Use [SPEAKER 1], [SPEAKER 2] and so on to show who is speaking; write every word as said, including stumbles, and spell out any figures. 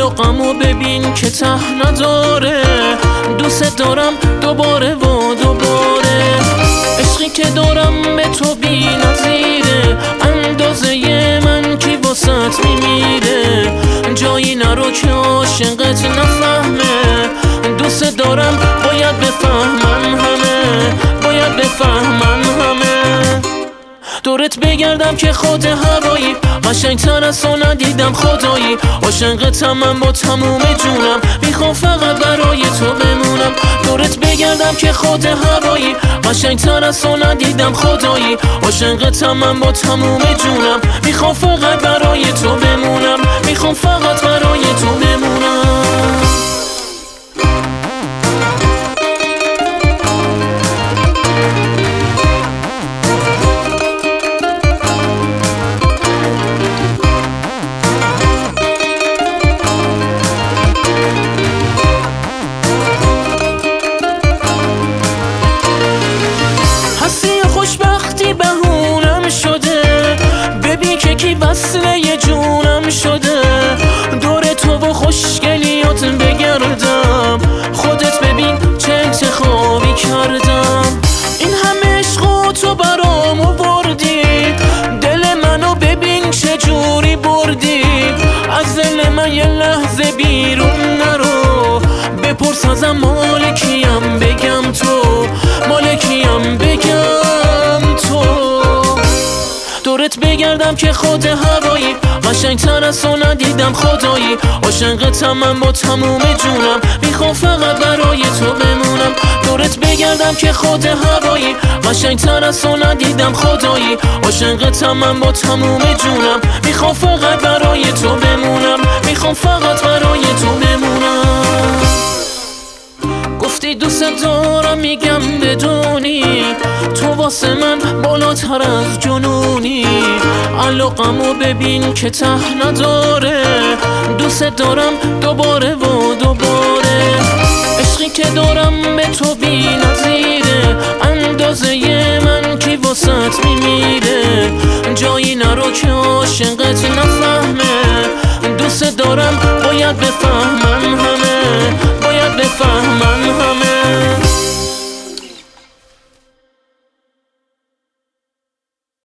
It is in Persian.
[SPEAKER 1] علاقمو ببین که ته نداره، دوست دارم دوباره و دوباره. عشقی که دارم به تو بی نظیره، اندازه من کی واسط میمیره. جایی نرو که عاشقت نفهمه، دوست دارم باید بفهمن همه، باید بفهمن همه. دورت بگردم که خود هوایی، قشنگتر از تو ندیدم خدایی. عاشقتم من با تموم جونم، میخوام فقط برای تو بمونم. دورت بگردم که خود هوایی، قشنگتر از تو ندیدم خدایی. عاشقتم من با تموم جونم، میخوام فقط برای تو بمونم، میخوام فقط برای تو بمونم. خوشبختی بهونم شده، ببین که کی وصله ی جونم شده. دور تو و خوشگلیات بگردم، خودت ببین چه انتخابی کردم. این همه عشق تو برام آوردی، دل منو ببین چه جوری بردی. از دل من یه لحظه بیرون نرو، بپرس ازم مالکیم بگم تو، مالکیم بگم. دورت بگردم که خود هوایی، قشنگتر از تو ندیدم خدایی. عاشقتم من با تموم جونم، میخوام فقط برای تو بمونم. دورت بگردم که خود هوایی، قشنگتر از تو ندیدم خدایی. عاشقتم من با تموم جونم، میخوام فقط برای تو بمونم، میخوام فقط برای تو بمونم. گفتی دوست دارم میگم بدونی، تو واسه من بالاتر از جنونی. علاقمو ببین که ته نداره، دوست دارم دوباره و دوباره. عشقی که دارم به تو بی نظیره، اندازه من کی واسط میمیره. جایی نرو که عاشقت نفهمه، دوست دارم باید بفهمن